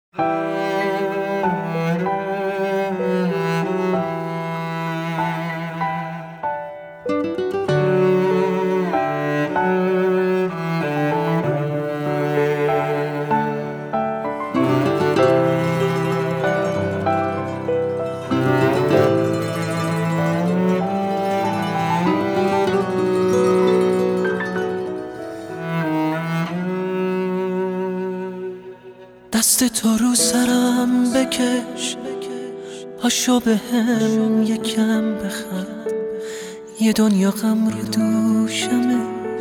دست تو رو سرم بکش، پاشو به هم یکم بخند. یه دنیا غم رو دوشمه،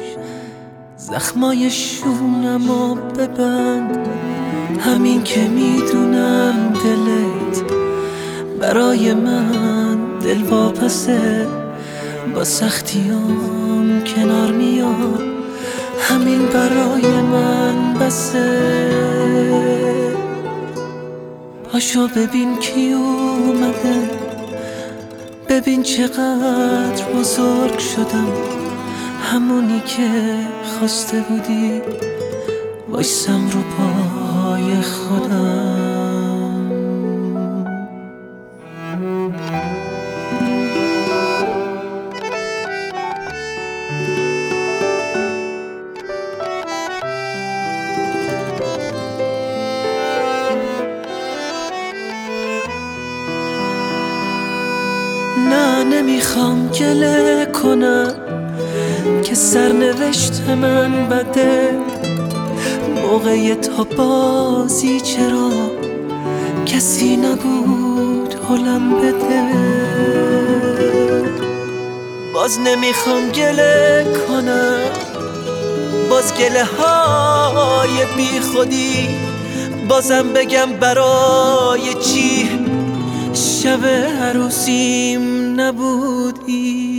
زخمای شونمو ببند. همین که میدونم دلت برای من دل واپسه، با سختیام کنار میاد، همین برای من بسه. پاشو ببین کی اومده، ببین چقدر بزرگ شدم. همونی که خواسته بودی، وایسم رو پای خودم. نه نمیخوام گله کنم که سرنوشت من بده. موقع تا بازی چرا کسی نبود حالم بده. باز نمیخوام گله کنم، باز گله های بی خودی. بازم بگم برای چی شب عروسیم نبودی.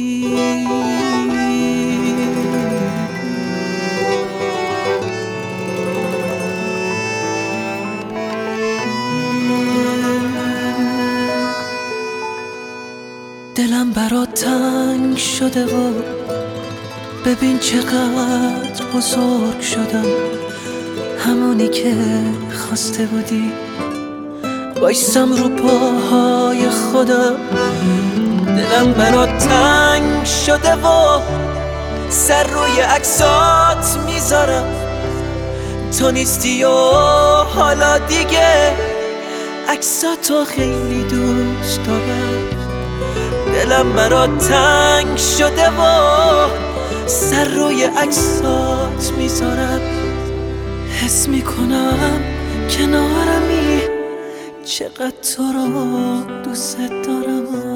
دلم برات تنگ شده و ببین چقدر بزرگ شدم. همونی که خواسته بودی، وایسم رو پاهای خودم. دلم برات تنگ شده و سر روی عکسات میذارم. تو نیستی و حالا دیگه عکساتو خیلی دوست دارم. دلم برات تنگ شده و سر روی عکسات میذارم. حس میکنم کنارمی، چقدر تو رو دوست دارم.